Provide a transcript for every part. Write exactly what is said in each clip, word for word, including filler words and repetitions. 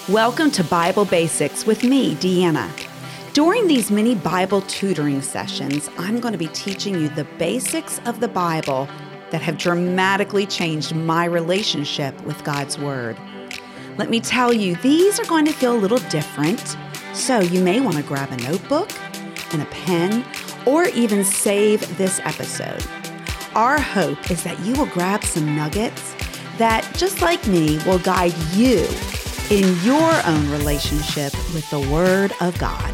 Welcome to Bible Basics with me, Deanna. During these mini Bible tutoring sessions, I'm going to be teaching you the basics of the Bible that have dramatically changed my relationship with God's Word. Let me tell you, these are going to feel a little different, so you may want to grab a notebook and a pen, or even save this episode. Our hope is that you will grab some nuggets that, just like me, will guide you in your own relationship with the Word of God.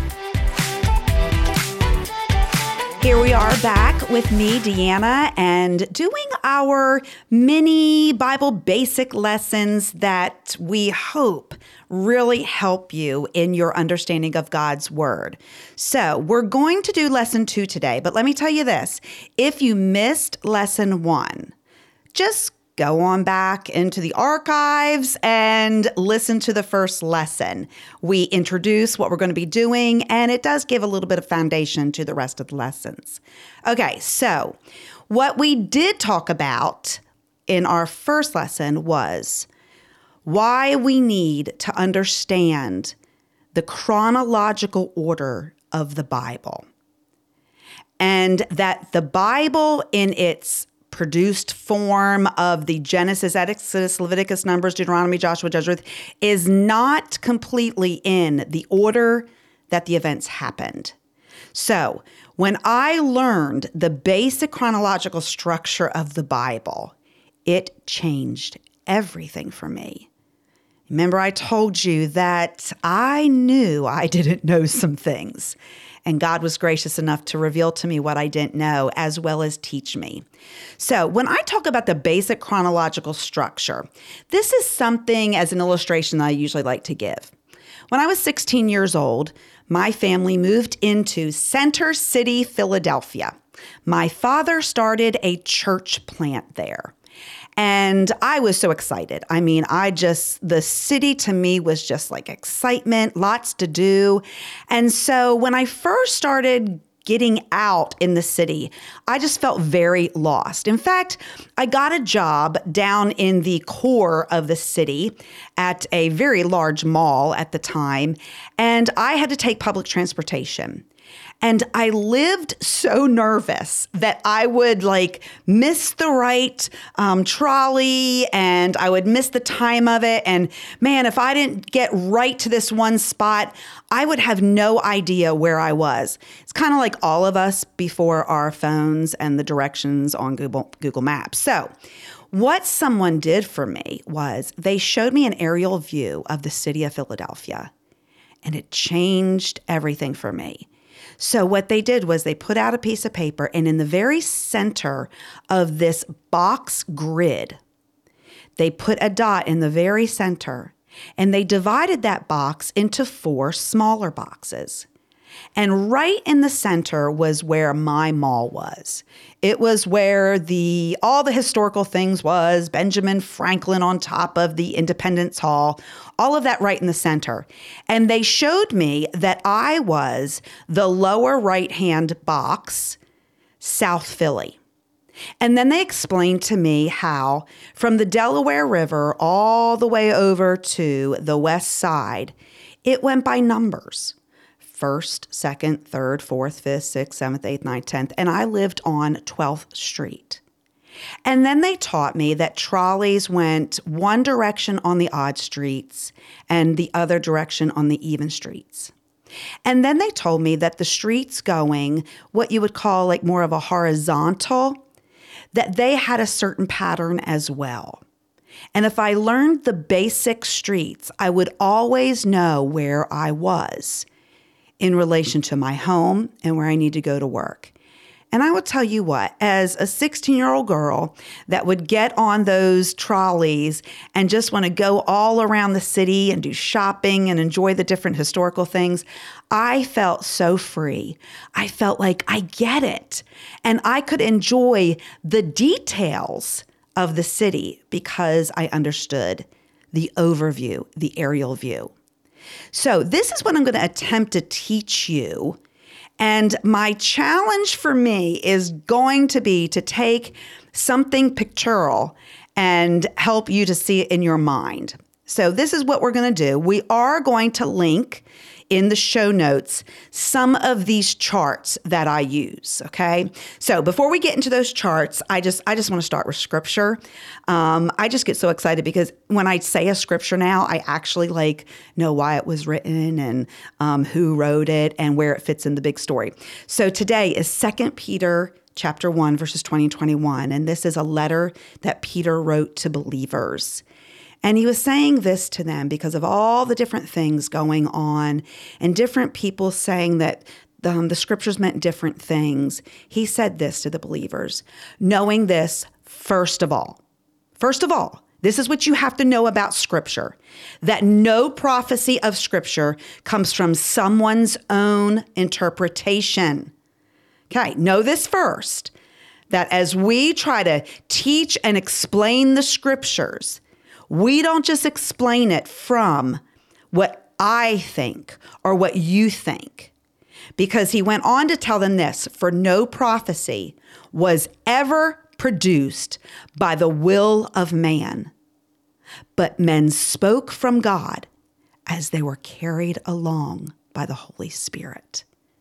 Here we are back with me, Deanna, and doing our mini Bible basic lessons that we hope really help you in your understanding of God's Word. So we're going to do lesson two today, but let me tell you this. If you missed lesson one, just go on back into the archives and listen to the first lesson. We introduce what we're going to be doing, and it does give a little bit of foundation to the rest of the lessons. Okay, so what we did talk about in our first lesson was why we need to understand the chronological order of the Bible, and that the Bible in its produced form of the Genesis, Exodus, Leviticus, Numbers, Deuteronomy, Joshua, Judges, Ruth is not completely in the order that the events happened. So when I learned the basic chronological structure of the Bible, it changed everything for me. Remember, I told you that I knew I didn't know some things, and God was gracious enough to reveal to me what I didn't know, as well as teach me. So when I talk about the basic chronological structure, this is something as an illustration that I usually like to give. When I was sixteen years old, my family moved into Center City, Philadelphia. My father started a church plant there. And I was so excited. I mean, I just, the city to me was just like excitement, lots to do. And so when I first started getting out in the city, I just felt very lost. In fact, I got a job down in the core of the city at a very large mall at the time, and I had to take public transportation. And I lived so nervous that I would like miss the right um, trolley, and I would miss the time of it. And man, if I didn't get right to this one spot, I would have no idea where I was. It's kind of like all of us before our phones and the directions on Google, Google Maps. So what someone did for me was they showed me an aerial view of the city of Philadelphia, and it changed everything for me. So what they did was they put out a piece of paper, and in the very center of this box grid, they put a dot in the very center, and they divided that box into four smaller boxes. And right in the center was where my mall was. It was where the all the historical things was, Benjamin Franklin on top of the Independence Hall, all of that right in the center. And they showed me that I was the lower right-hand box, South Philly. And then they explained to me how from the Delaware River all the way over to the west side, it went by numbers. First, second, third, fourth, fifth, sixth, seventh, eighth, ninth, tenth, and I lived on twelfth Street. And then they taught me that trolleys went one direction on the odd streets and the other direction on the even streets. And then they told me that the streets going what you would call like more of a horizontal, that they had a certain pattern as well. And if I learned the basic streets, I would always know where I was in relation to my home and where I need to go to work. And I will tell you what, as a sixteen-year-old girl that would get on those trolleys and just want to go all around the city and do shopping and enjoy the different historical things, I felt so free. I felt like I get it. And I could enjoy the details of the city because I understood the overview, the aerial view. So this is what I'm going to attempt to teach you. And my challenge for me is going to be to take something pictorial and help you to see it in your mind. So this is what we're going to do. We are going to link in the show notes some of these charts that I use, okay? So before we get into those charts, I just I just want to start with scripture. Um, I just get so excited because when I say a scripture now, I actually like know why it was written and um, who wrote it and where it fits in the big story. So today is Second Peter chapter one, verses twenty and twenty-one, and this is a letter that Peter wrote to believers. And he was saying this to them because of all the different things going on and different people saying that um, the scriptures meant different things. He said this to the believers, knowing this, first of all, first of all, this is what you have to know about scripture, that no prophecy of scripture comes from someone's own interpretation. Okay, know this first, that as we try to teach and explain the scriptures, we don't just explain it from what I think or what you think. Because he went on to tell them this, for no prophecy was ever produced by the will of man, but men spoke from God as they were carried along by the Holy Spirit.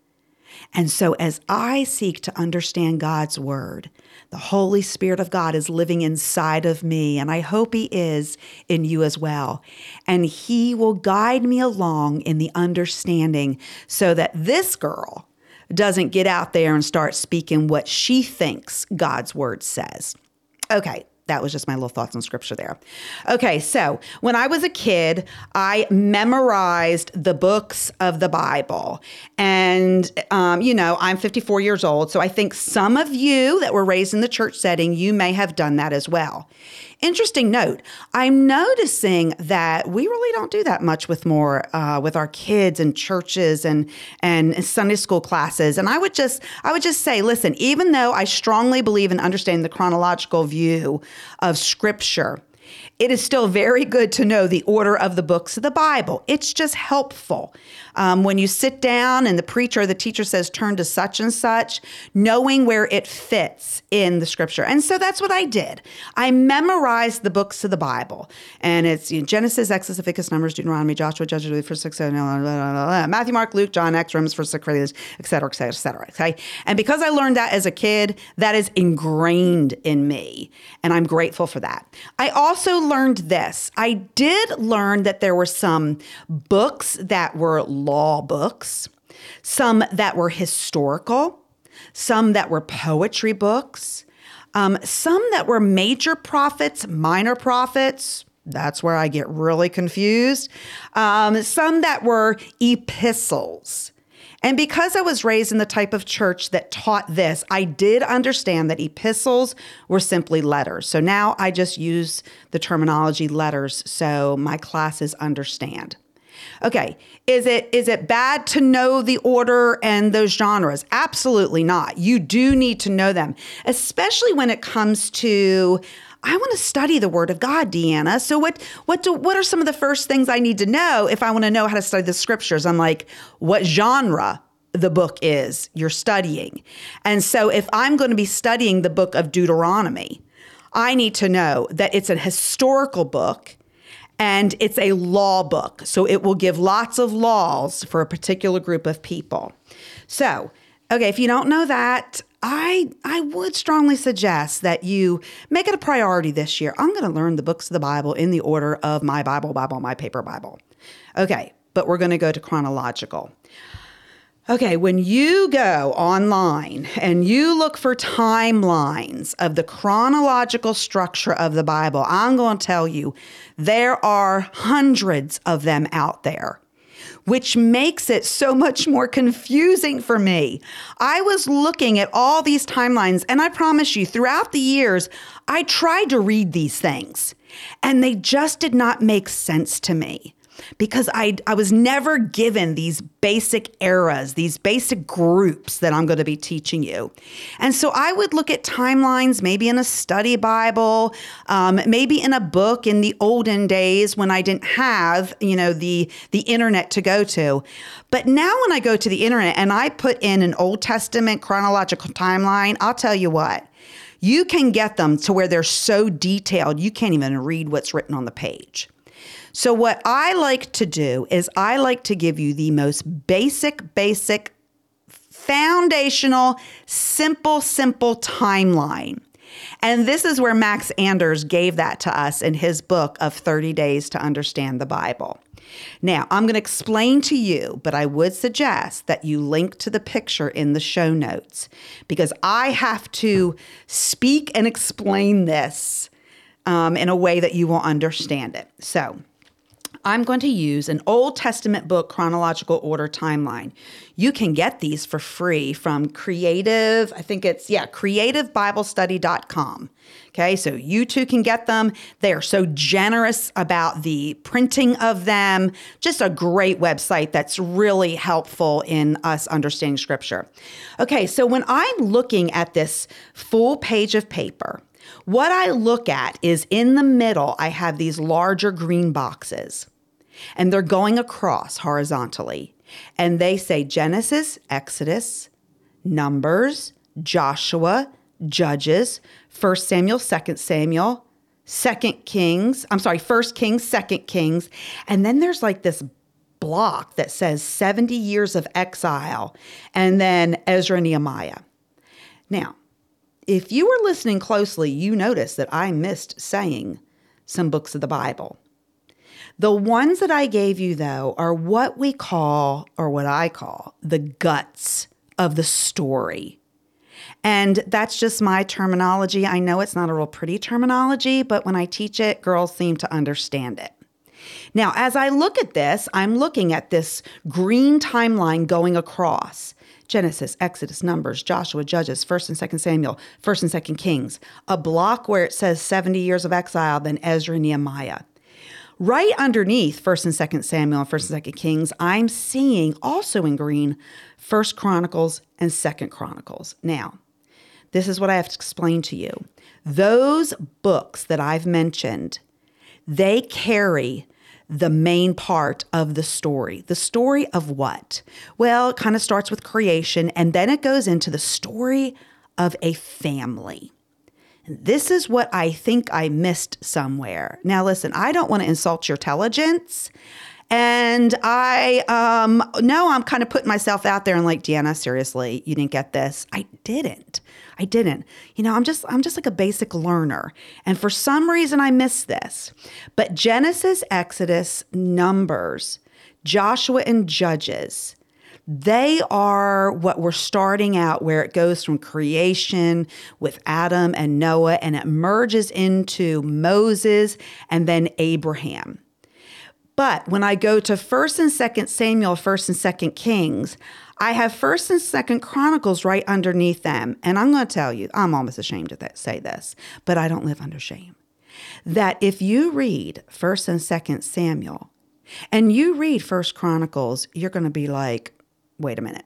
And so as I seek to understand God's word, the Holy Spirit of God is living inside of me, and I hope he is in you as well. And he will guide me along in the understanding so that this girl doesn't get out there and start speaking what she thinks God's word says. Okay. That was just my little thoughts on scripture there. Okay, so when I was a kid, I memorized the books of the Bible. And, um, you know, I'm fifty-four years old, so I think some of you that were raised in the church setting, you may have done that as well. Interesting note, I'm noticing that we really don't do that much with more uh, with our kids and churches and and Sunday school classes. And I would just I would just say, listen, even though I strongly believe in understanding the chronological view of scripture, it is still very good to know the order of the books of the Bible. It's just helpful. Um, when you sit down and the preacher or the teacher says, turn to such and such, knowing where it fits in the scripture. And so that's what I did. I memorized the books of the Bible. And it's you know, Genesis, Exodus, Leviticus, Numbers, Deuteronomy, Joshua, Judges, First, Six, Seven, Matthew, Mark, Luke, John, Acts, Romans, First, Second Corinthians, et cetera, et cetera, et cetera. Okay? And because I learned that as a kid, that is ingrained in me. And I'm grateful for that. I also learned this. I did learn that there were some books that were law books, some that were historical, some that were poetry books, um, some that were major prophets, minor prophets. That's where I get really confused. Um, some that were epistles. And because I was raised in the type of church that taught this, I did understand that epistles were simply letters. So now I just use the terminology letters so my classes understand. Okay, is it is it bad to know the order and those genres? Absolutely not. You do need to know them, especially when it comes to I want to study the Word of God, Deanna. So what what do what are some of the first things I need to know if I want to know how to study the scriptures? I'm like, what genre the book is you're studying? And so if I'm going to be studying the book of Deuteronomy, I need to know that it's a historical book and it's a law book. So it will give lots of laws for a particular group of people. So, okay, if you don't know that, I I would strongly suggest that you make it a priority this year. I'm going to learn the books of the Bible in the order of my Bible, Bible, my paper Bible. Okay, but we're going to go to chronological. Okay, when you go online and you look for timelines of the chronological structure of the Bible, I'm going to tell you there are hundreds of them out there, which makes it so much more confusing for me. I was looking at all these timelines, and I promise you, throughout the years, I tried to read these things, and they just did not make sense to me. Because I I was never given these basic eras, these basic groups that I'm going to be teaching you. And so I would look at timelines, maybe in a study Bible, um, maybe in a book in the olden days when I didn't have, you know, the, the internet to go to. But now when I go to the internet and I put in an Old Testament chronological timeline, I'll tell you what, you can get them to where they're so detailed, you can't even read what's written on the page. So what I like to do is I like to give you the most basic, basic, foundational, simple, simple timeline. And this is where Max Anders gave that to us in his book of thirty days to Understand the Bible. Now, I'm going to explain to you, but I would suggest that you link to the picture in the show notes because I have to speak and explain this um, in a way that you will understand it. So I'm going to use an Old Testament book chronological order timeline. You can get these for free from Creative, I think it's, yeah, creative bible study dot com. Okay, so you too can get them. They are so generous about the printing of them. Just a great website that's really helpful in us understanding Scripture. Okay, so when I'm looking at this full page of paper, what I look at is in the middle, I have these larger green boxes. And they're going across horizontally. And they say Genesis, Exodus, Numbers, Joshua, Judges, First Samuel, Second Samuel, Second Kings. I'm sorry, First Kings, Second Kings. And then there's like this block that says seventy years of exile. And then Ezra, Nehemiah. Now, if you were listening closely, you noticed that I missed saying some books of the Bible. The ones that I gave you, though, are what we call, or what I call, the guts of the story. And that's just my terminology. I know it's not a real pretty terminology, but when I teach it, girls seem to understand it. Now, as I look at this, I'm looking at this green timeline going across. Genesis, Exodus, Numbers, Joshua, Judges, First and Second Samuel, First and Second Kings. A block where it says seventy years of exile, then Ezra and Nehemiah. Right underneath First and Second Samuel and First and Second Kings, I'm seeing also in green First Chronicles and Second Chronicles. Now, this is what I have to explain to you. Those books that I've mentioned, they carry the main part of the story. The story of what? Well, it kind of starts with creation, and then it goes into the story of a family. This is what I think I missed somewhere. Now, listen, I don't want to insult your intelligence. And I um, know I'm kind of putting myself out there and like, Deanna, seriously, you didn't get this. I didn't. I didn't. You know, I'm just I'm just like a basic learner. And for some reason, I missed this. But Genesis, Exodus, Numbers, Joshua, and Judges, they are what we're starting out where it goes from creation with Adam and Noah, and it merges into Moses and then Abraham. But when I go to First and Second Samuel, First and Second Kings, I have First and Second Chronicles right underneath them. And I'm going to tell you, I'm almost ashamed to th- say this, but I don't live under shame. That if you read First and Second Samuel and you read First Chronicles, you're going to be like, wait a minute,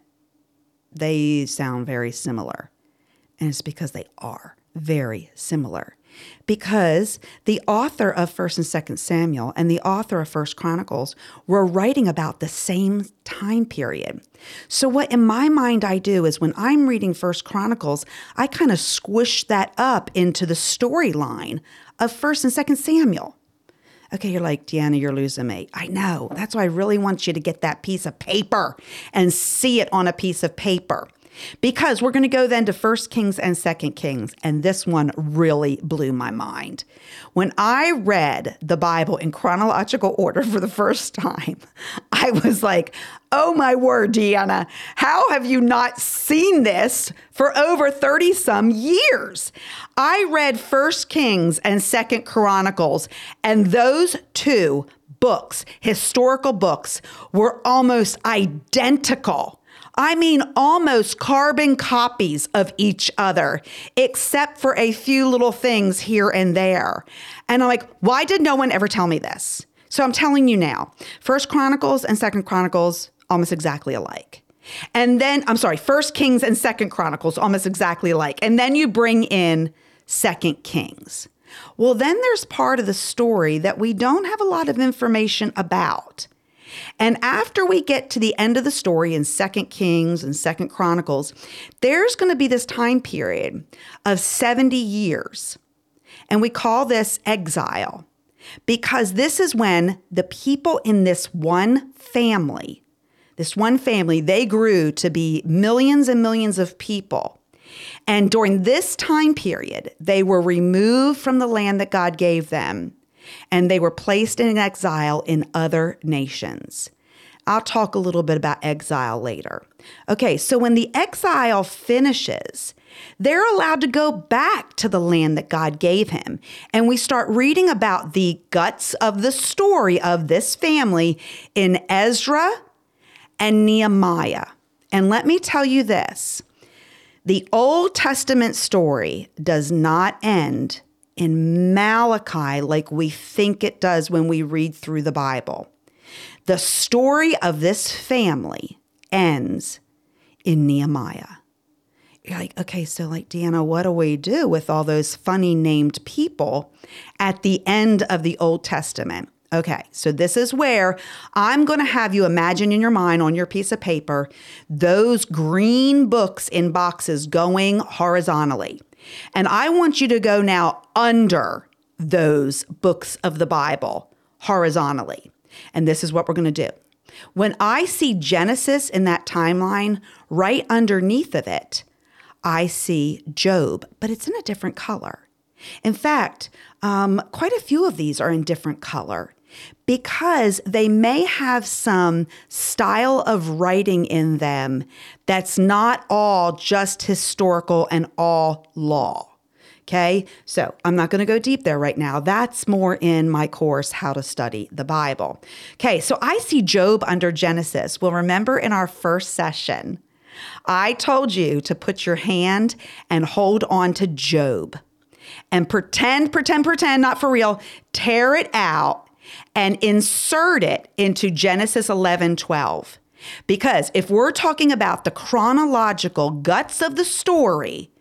they sound very similar. And it's because they are very similar. Because the author of First and Second Samuel and the author of First Chronicles were writing about the same time period. So what in my mind I do is when I'm reading First Chronicles, I kind of squish that up into the storyline of First and Second Samuel. Okay, you're like, Deanna, you're losing me. I know. That's why I really want you to get that piece of paper and see it on a piece of paper. Because we're going to go then to First Kings and Second Kings, and this one really blew my mind. When I read the Bible in chronological order for the first time, I was like, oh my word, Deanna, how have you not seen this for over thirty some years? I read First Kings and Second Chronicles, and those two books, historical books, were almost identical. I mean, almost carbon copies of each other, except for a few little things here and there. And I'm like, why did no one ever tell me this? So I'm telling you now, First Chronicles and Second Chronicles, almost exactly alike. And then, I'm sorry, First Kings and Second Chronicles, almost exactly alike. And then you bring in Second Kings. Well, then there's part of the story that we don't have a lot of information about. And after we get to the end of the story in Second Kings and Second Chronicles, there's going to be this time period of seventy years. And we call this exile. because this is when the people in this one family, this one family, they grew to be millions and millions of people. And during this time period, they were removed from the land that God gave them, and they were placed in exile in other nations. I'll talk a little bit about exile later. Okay, so when the exile finishes, they're allowed to go back to the land that God gave him. And we start reading about the guts of the story of this family in Ezra and Nehemiah. And let me tell you this. The Old Testament story does not end in Malachi like we think it does when we read through the Bible. The story of this family ends in Nehemiah. You're like, okay, so like, Deanna, what do we do with all those funny named people at the end of the Old Testament? Okay, so this is where I'm going to have you imagine in your mind on your piece of paper those green books in boxes going horizontally. And I want you to go now under those books of the Bible horizontally. And this is what we're going to do. When I see Genesis in that timeline, right underneath of it, I see Job, but it's in a different color. In fact, um, quite a few of these are in different color because they may have some style of writing in them that's not all just historical and all law. Okay, so I'm not going to go deep there right now. That's more in my course, How to Study the Bible. Okay, so I see Job under Genesis. Well, remember in our first session, I told you to put your hand and hold on to Job and pretend, pretend, pretend, not for real, tear it out and insert it into Genesis eleven twelve. Because if we're talking about the chronological guts of the story,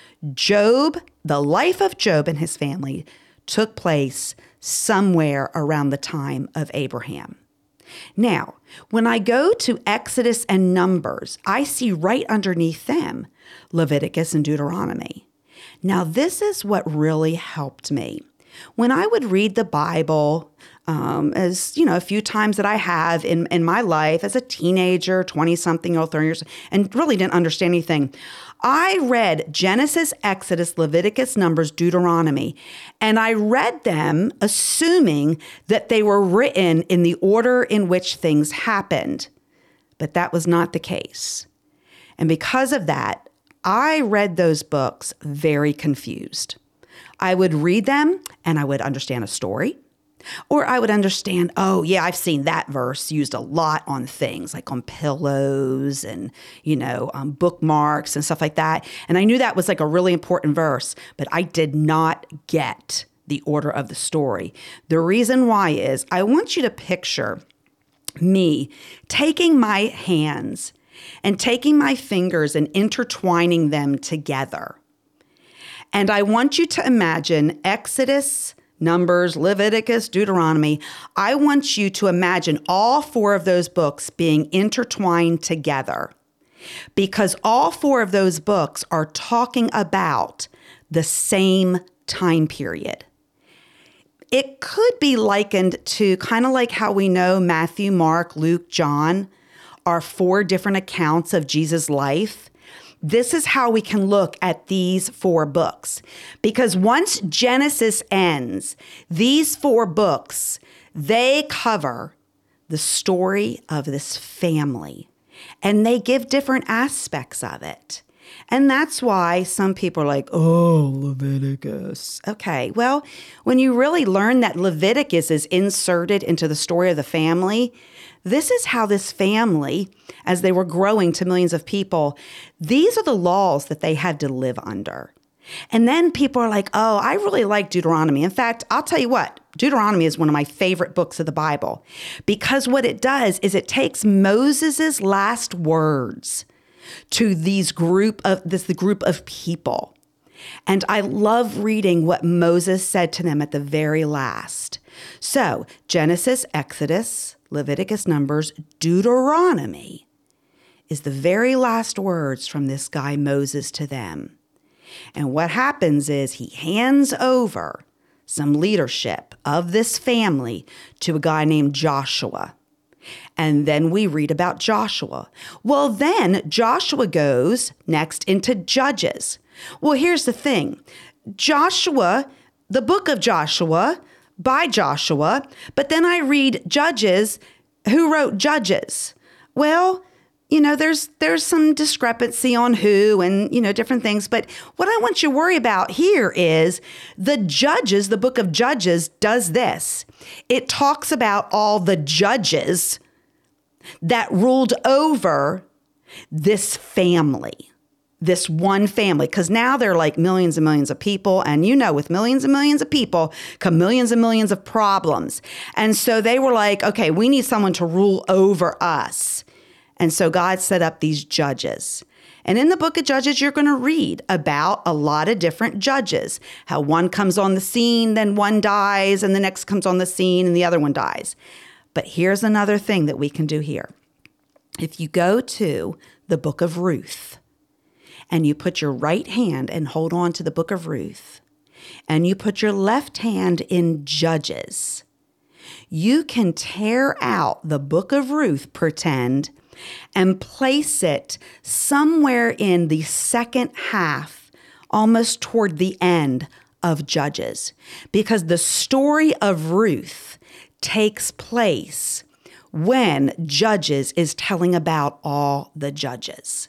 Job, the life of Job and his family took place somewhere around the time of Abraham. Now, when I go to Exodus and Numbers, I see right underneath them Leviticus and Deuteronomy. Now, this is what really helped me. When I would read the Bible, um, as you know, a few times that I have in, in my life as a teenager, twenty-something, or thirty years, and really didn't understand anything, I read Genesis, Exodus, Leviticus, Numbers, Deuteronomy, and I read them assuming that they were written in the order in which things happened. But that was not the case. And because of that, I read those books very confused. I would read them and I would understand a story. Or I would understand, oh, yeah, I've seen that verse used a lot on things like on pillows and, you know, um, bookmarks and stuff like that. And I knew that was like a really important verse, but I did not get the order of the story. The reason why is I want you to picture me taking my hands and taking my fingers and intertwining them together. And I want you to imagine Exodus, Numbers, Leviticus, Deuteronomy. I want you to imagine all four of those books being intertwined together because all four of those books are talking about the same time period. It could be likened to kind of like how we know Matthew, Mark, Luke, John are four different accounts of Jesus' life. This is how we can look at these four books. Because once Genesis ends, these four books, they cover the story of this family. And they give different aspects of it. And that's why some people are like, oh, Leviticus. Okay, well, when you really learn that Leviticus is inserted into the story of the family, this is how this family, as they were growing to millions of people, these are the laws that they had to live under. And then people are like, oh, I really like Deuteronomy. In fact, I'll tell you what, Deuteronomy is one of my favorite books of the Bible because what it does is it takes Moses's last words to these group of this the group of people. And I love reading what Moses said to them at the very last. So Genesis, Exodus, Leviticus, Numbers, Deuteronomy is the very last words from this guy Moses to them. And what happens is he hands over some leadership of this family to a guy named Joshua. And then we read about Joshua. Well, then Joshua goes next into Judges. Well, here's the thing. Joshua, the book of Joshua, by Joshua, but then I read Judges. Who wrote Judges? Well, you know, there's there's some discrepancy on who and, you know, different things. But what I want you to worry about here is the Judges, the book of Judges does this. It talks about all the judges that ruled over this family, this one family, because now they're like millions and millions of people. And, you know, with millions and millions of people come millions and millions of problems. And so they were like, okay, we need someone to rule over us. And so God set up these judges. And in the book of Judges, you're going to read about a lot of different judges, how one comes on the scene, then one dies, and the next comes on the scene, and the other one dies. But here's another thing that we can do here. If you go to the book of Ruth, and you put your right hand and hold on to the book of Ruth, and you put your left hand in Judges, you can tear out the book of Ruth, pretend, and place it somewhere in the second half, almost toward the end of Judges, because the story of Ruth takes place when Judges is telling about all the judges.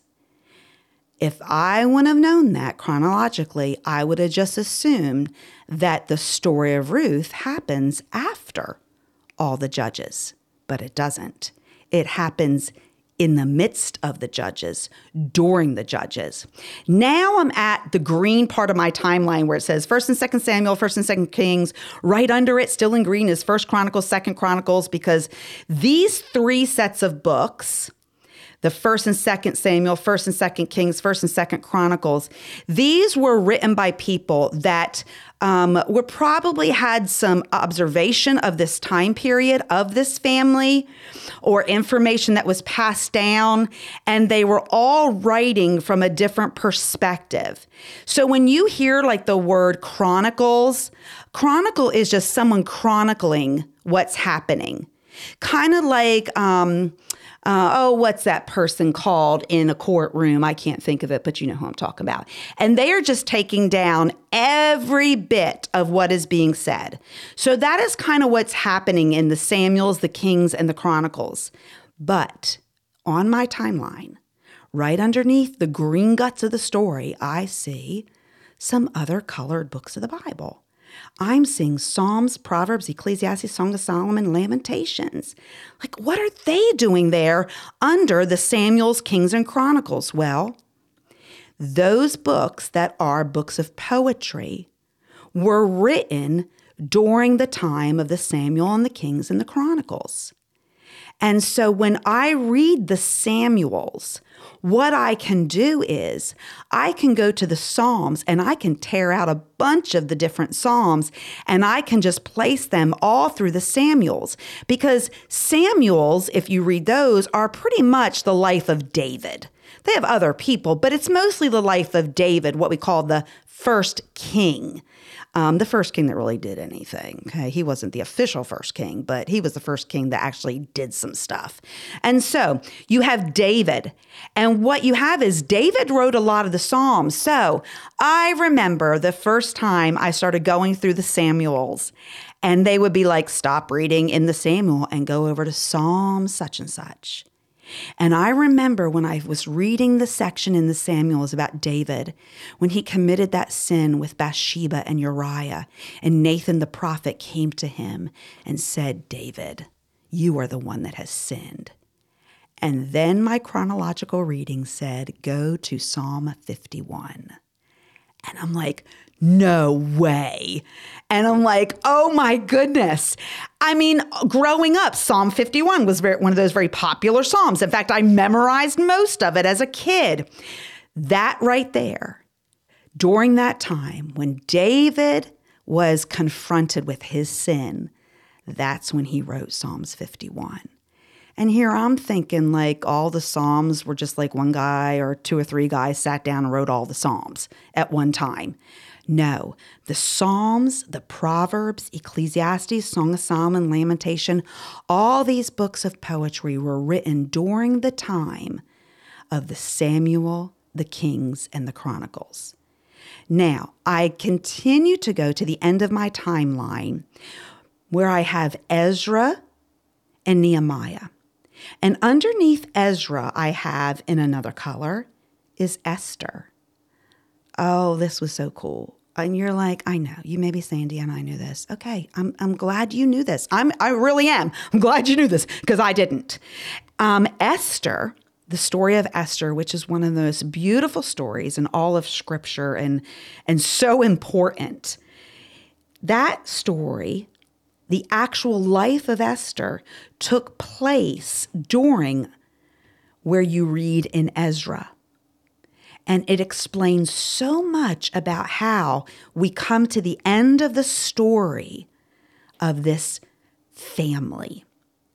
If I wouldn't have known that chronologically, I would have just assumed that the story of Ruth happens after all the judges, but it doesn't. It happens in the midst of the judges, during the judges. Now I'm at the green part of my timeline where it says First and Second Samuel, First and Second Kings. Right under it, still in green, is First Chronicles, Second Chronicles, because these three sets of books, the First and Second Samuel, First and Second Kings, First and Second Chronicles, these were written by people that um, were probably had some observation of this time period of this family or information that was passed down, and they were all writing from a different perspective. So when you hear like the word chronicles, chronicle is just someone chronicling what's happening. Kind of like, um, uh, oh, what's that person called in a courtroom? I can't think of it, but you know who I'm talking about. And they are just taking down every bit of what is being said. So that is kind of what's happening in the Samuels, the Kings, and the Chronicles. But on my timeline, right underneath the green guts of the story, I see some other colored books of the Bible. I'm seeing Psalms, Proverbs, Ecclesiastes, Song of Solomon, Lamentations. Like, what are they doing there under the Samuels, Kings, and Chronicles? Well, those books that are books of poetry were written during the time of the Samuel and the Kings and the Chronicles. And so when I read the Samuels, what I can do is I can go to the Psalms and I can tear out a bunch of the different Psalms and I can just place them all through the Samuels, because Samuels, if you read those, are pretty much the life of David. They have other people, but it's mostly the life of David, what we call the first king. Um, the first king that really did anything. Okay? He wasn't the official first king, but he was the first king that actually did some stuff. And so you have David. And what you have is David wrote a lot of the Psalms. So I remember the first time I started going through the Samuels, and they would be like, stop reading in the Samuel and go over to Psalm such and such. And I remember when I was reading the section in the Samuels about David, when he committed that sin with Bathsheba and Uriah, and Nathan the prophet came to him and said, David, you are the one that has sinned. And then my chronological reading said, go to Psalm fifty-one. And I'm like, no way. And I'm like, oh my goodness. I mean, growing up, Psalm fifty-one was very, one of those very popular Psalms. In fact, I memorized most of it as a kid. That right there, during that time when David was confronted with his sin, that's when he wrote Psalms fifty-one. And here I'm thinking like all the Psalms were just like one guy or two or three guys sat down and wrote all the Psalms at one time. No, the Psalms, the Proverbs, Ecclesiastes, Song of Solomon, Lamentation, all these books of poetry were written during the time of the Samuel, the Kings, and the Chronicles. Now, I continue to go to the end of my timeline where I have Ezra and Nehemiah. And underneath Ezra, I have, in another color, is Esther. Oh, this was so cool. And you're like, I know. You may be saying, Deanna, I knew this. Okay, I'm I'm glad you knew this. I'm I really am. I'm glad you knew this because I didn't. Um, Esther, the story of Esther, which is one of the most beautiful stories in all of Scripture and and so important. That story, the actual life of Esther, took place during where you read in Ezra. And it explains so much about how we come to the end of the story of this family.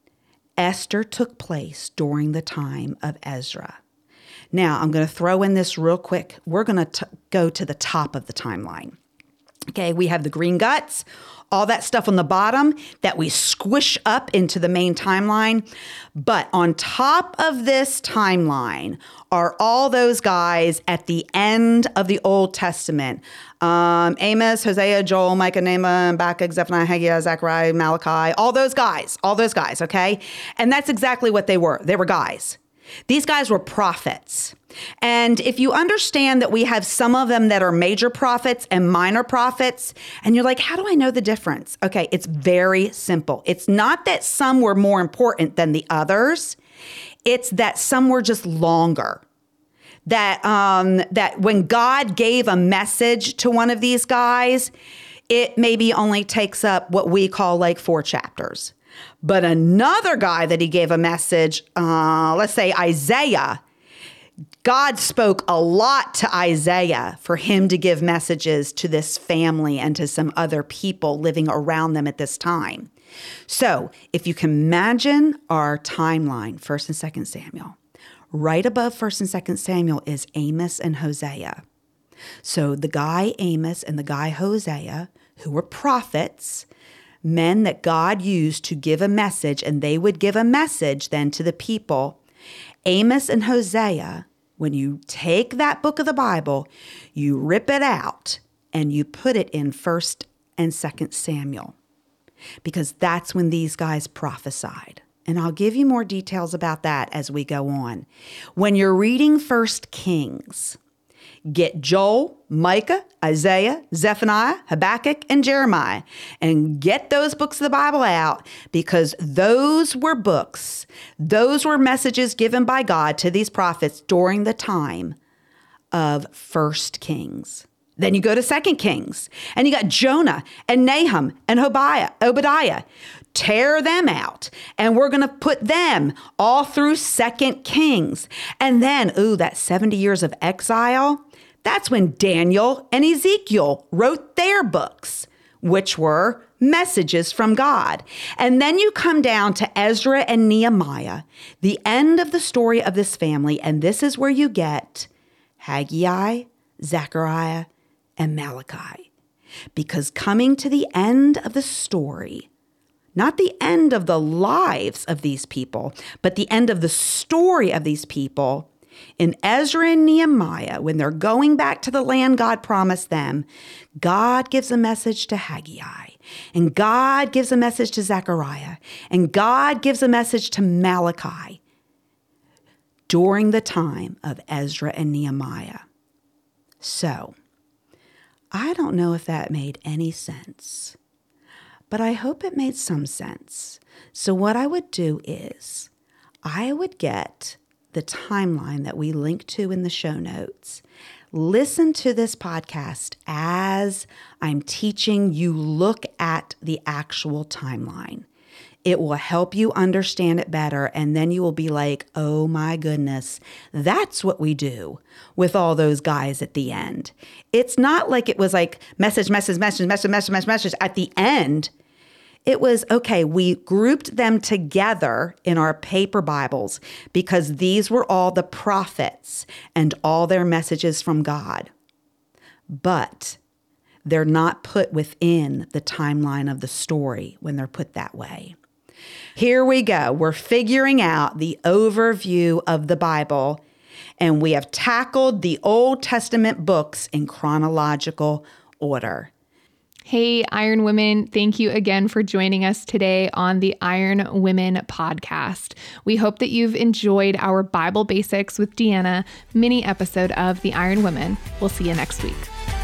Esther took place during the time of Ezra. Now, I'm going to throw in this real quick. We're going to go to the top of the timeline. Okay, we have the green guts, all that stuff on the bottom that we squish up into the main timeline. But on top of this timeline are all those guys at the end of the Old Testament. Um, Amos, Hosea, Joel, Micah, Nahum, Habakkuk, Zephaniah, Haggai, Zechariah, Malachi, all those guys, all those guys, okay? And that's exactly what they were. They were guys. These guys were prophets. And if you understand that we have some of them that are major prophets and minor prophets, and you're like, how do I know the difference? Okay, it's very simple. It's not that some were more important than the others. It's that some were just longer. That um, that when God gave a message to one of these guys, it maybe only takes up what we call like four chapters. But another guy that he gave a message, uh, let's say Isaiah, God spoke a lot to Isaiah for him to give messages to this family and to some other people living around them at this time. So if you can imagine our timeline, First and Second Samuel, right above First and Second Samuel is Amos and Hosea. So the guy Amos and the guy Hosea, who were prophets, men that God used to give a message, and they would give a message then to the people. Amos and Hosea, when you take that book of the Bible, you rip it out and you put it in First and Second Samuel, because that's when these guys prophesied. And I'll give you more details about that as we go on. When you're reading First Kings, get Joel, Micah, Isaiah, Zephaniah, Habakkuk, and Jeremiah, and get those books of the Bible out, because those were books. Those were messages given by God to these prophets during the time of First Kings. Then you go to Second Kings, and you got Jonah and Nahum and Obadiah. Obadiah. Tear them out, and we're going to put them all through Second Kings. And then, ooh, that seventy years of exile, that's when Daniel and Ezekiel wrote their books, which were messages from God. And then you come down to Ezra and Nehemiah, the end of the story of this family, and this is where you get Haggai, Zechariah, and Malachi. Because coming to the end of the story, not the end of the lives of these people, but the end of the story of these people, in Ezra and Nehemiah, when they're going back to the land God promised them, God gives a message to Haggai, and God gives a message to Zechariah, and God gives a message to Malachi during the time of Ezra and Nehemiah. So, I don't know if that made any sense, but I hope it made some sense. So what I would do is I would get the timeline that we link to in the show notes. Listen to this podcast as I'm teaching you look at the actual timeline. It will help you understand it better, and then you will be like, oh my goodness, that's what we do with all those guys at the end. It's not like it was like message, message, message, message, message, message, message. At the end, it was, okay, we grouped them together in our paper Bibles because these were all the prophets and all their messages from God. But they're not put within the timeline of the story when they're put that way. Here we go. We're figuring out the overview of the Bible, and we have tackled the Old Testament books in chronological order. Hey, Iron Women, thank you again for joining us today on the Iron Women podcast. We hope that you've enjoyed our Bible Basics with Deanna mini episode of the Iron Women. We'll see you next week.